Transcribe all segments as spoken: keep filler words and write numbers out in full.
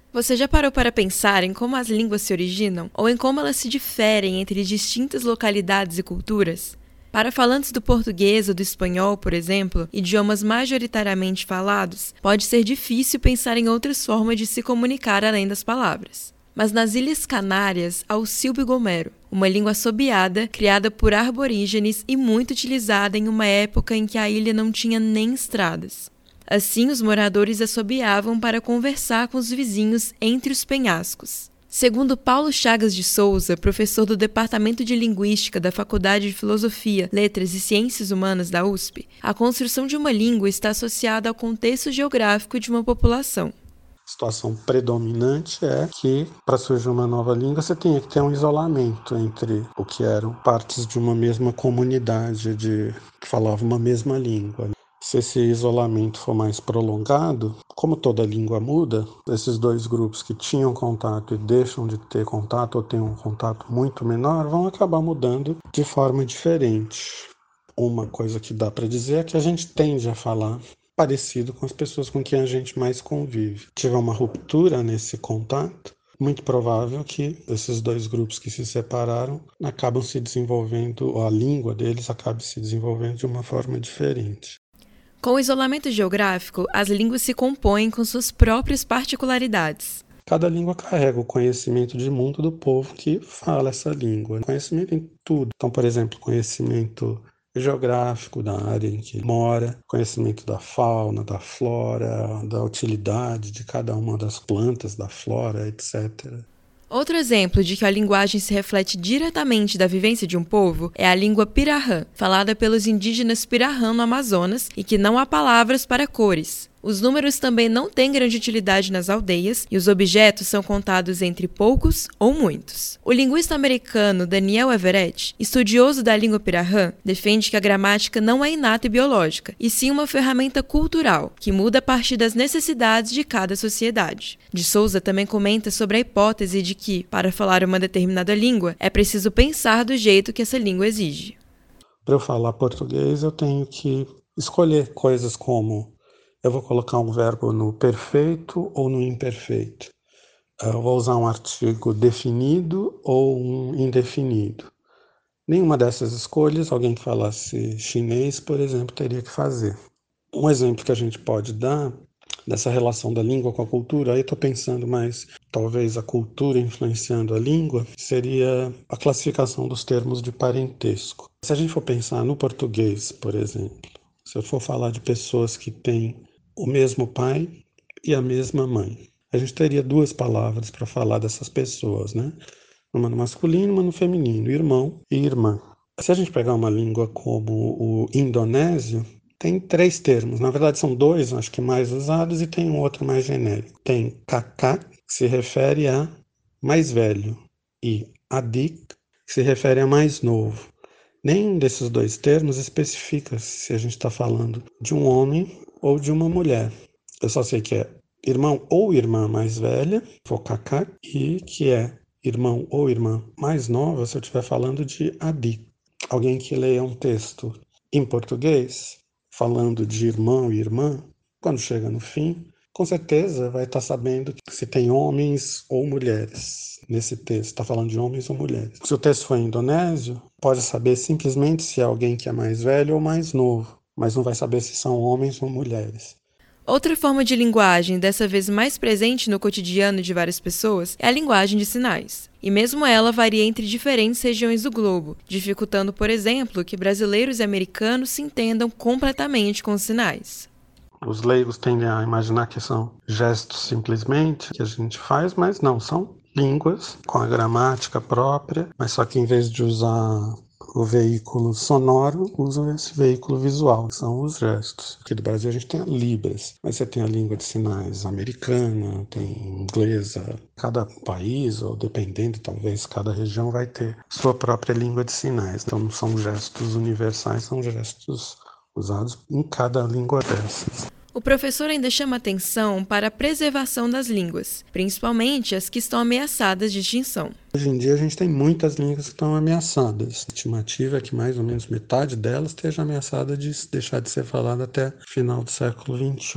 Você já parou para pensar em como as línguas se originam ou em como elas se diferem entre distintas localidades e culturas? Para falantes do português ou do espanhol, por exemplo, idiomas majoritariamente falados, pode ser difícil pensar em outras formas de se comunicar além das palavras. Mas nas Ilhas Canárias há o silbo-gomero, uma língua assobiada criada por aborígenes e muito utilizada em uma época em que a ilha não tinha nem estradas. Assim, os moradores assobiavam para conversar com os vizinhos entre os penhascos. Segundo Paulo Chagas de Souza, professor do Departamento de Linguística da Faculdade de Filosofia, Letras e Ciências Humanas da U S P, a construção de uma língua está associada ao contexto geográfico de uma população. A situação predominante é que, para surgir uma nova língua, você tinha que ter um isolamento entre o que eram partes de uma mesma comunidade de, que falava uma mesma língua. Se esse isolamento for mais prolongado, como toda língua muda, esses dois grupos que tinham contato e deixam de ter contato ou têm um contato muito menor, vão acabar mudando de forma diferente. Uma coisa que dá para dizer é que a gente tende a falar parecido com as pessoas com quem a gente mais convive. Se tiver uma ruptura nesse contato, muito provável que esses dois grupos que se separaram acabam se desenvolvendo, ou a língua deles acabe se desenvolvendo de uma forma diferente. Com o isolamento geográfico, as línguas se compõem com suas próprias particularidades. Cada língua carrega o conhecimento de mundo do povo que fala essa língua. Conhecimento em tudo. Então, por exemplo, conhecimento geográfico da área em que mora, conhecimento da fauna, da flora, da utilidade de cada uma das plantas da flora, etcétera. Outro exemplo de que a linguagem se reflete diretamente da vivência de um povo é a língua pirahã, falada pelos indígenas pirahã no Amazonas e que não há palavras para cores. Os números também não têm grande utilidade nas aldeias e os objetos são contados entre poucos ou muitos. O linguista americano Daniel Everett, estudioso da língua pirahã, defende que a gramática não é inata e biológica, e sim uma ferramenta cultural, que muda a partir das necessidades de cada sociedade. De Souza também comenta sobre a hipótese de que, para falar uma determinada língua, é preciso pensar do jeito que essa língua exige. Para eu falar português, eu tenho que escolher coisas como eu vou colocar um verbo no perfeito ou no imperfeito. Eu vou usar um artigo definido ou um indefinido. Nenhuma dessas escolhas, alguém que falasse chinês, por exemplo, teria que fazer. Um exemplo que a gente pode dar dessa relação da língua com a cultura, aí estou pensando mais, talvez a cultura influenciando a língua, seria a classificação dos termos de parentesco. Se a gente for pensar no português, por exemplo, se eu for falar de pessoas que têm o mesmo pai e a mesma mãe, a gente teria duas palavras para falar dessas pessoas, né? Uma no masculino, uma no feminino, irmão e irmã. Se a gente pegar uma língua como o indonésio, tem três termos, na verdade são dois, acho que mais usados, e tem um outro mais genérico. Tem kakak, que se refere a mais velho, e adik, que se refere a mais novo. Nenhum desses dois termos especifica se a gente está falando de um homem ou de uma mulher. Eu só sei que é irmão ou irmã mais velha, for kakak, e que é irmão ou irmã mais nova se eu estiver falando de adik. Alguém que leia um texto em português, falando de irmão e irmã, quando chega no fim, com certeza vai estar sabendo se tem homens ou mulheres nesse texto. Está falando de homens ou mulheres. Se o texto for em indonésio, pode saber simplesmente se é alguém que é mais velho ou mais novo, mas não vai saber se são homens ou mulheres. Outra forma de linguagem, dessa vez mais presente no cotidiano de várias pessoas, é a linguagem de sinais. E mesmo ela varia entre diferentes regiões do globo, dificultando, por exemplo, que brasileiros e americanos se entendam completamente com os sinais. Os leigos tendem a imaginar que são gestos simplesmente que a gente faz, mas não, são línguas com a gramática própria, mas só que em vez de usar o veículo sonoro, usam esse veículo visual, que são os gestos. Aqui do Brasil a gente tem a Libras, mas você tem a língua de sinais americana, tem inglesa. Cada país, ou dependendo, talvez cada região vai ter sua própria língua de sinais. Então não são gestos universais, são gestos usados em cada língua dessas. O professor ainda chama atenção para a preservação das línguas, principalmente as que estão ameaçadas de extinção. Hoje em dia a gente tem muitas línguas que estão ameaçadas. A estimativa é que mais ou menos metade delas esteja ameaçada de deixar de ser falada até o final do século vinte e um.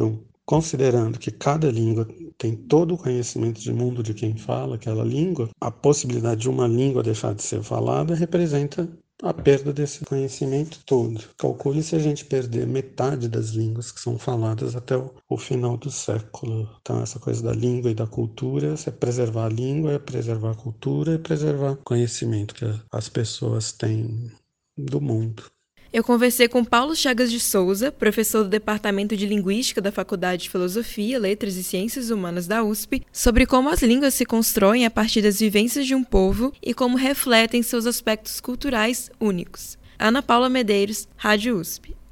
considerando que cada língua tem todo o conhecimento de mundo de quem fala aquela língua, a possibilidade de uma língua deixar de ser falada representa a perda desse conhecimento todo. Calcule se a gente perder metade das línguas que são faladas até o, o final do século. Então, essa coisa da língua e da cultura, é preservar a língua, é preservar a cultura, é preservar o conhecimento que as pessoas têm do mundo. Eu conversei com Paulo Chagas de Souza, professor do Departamento de Linguística da Faculdade de Filosofia, Letras e Ciências Humanas da U S P, sobre como as línguas se constroem a partir das vivências de um povo e como refletem seus aspectos culturais únicos. Ana Paula Medeiros, Rádio U S P.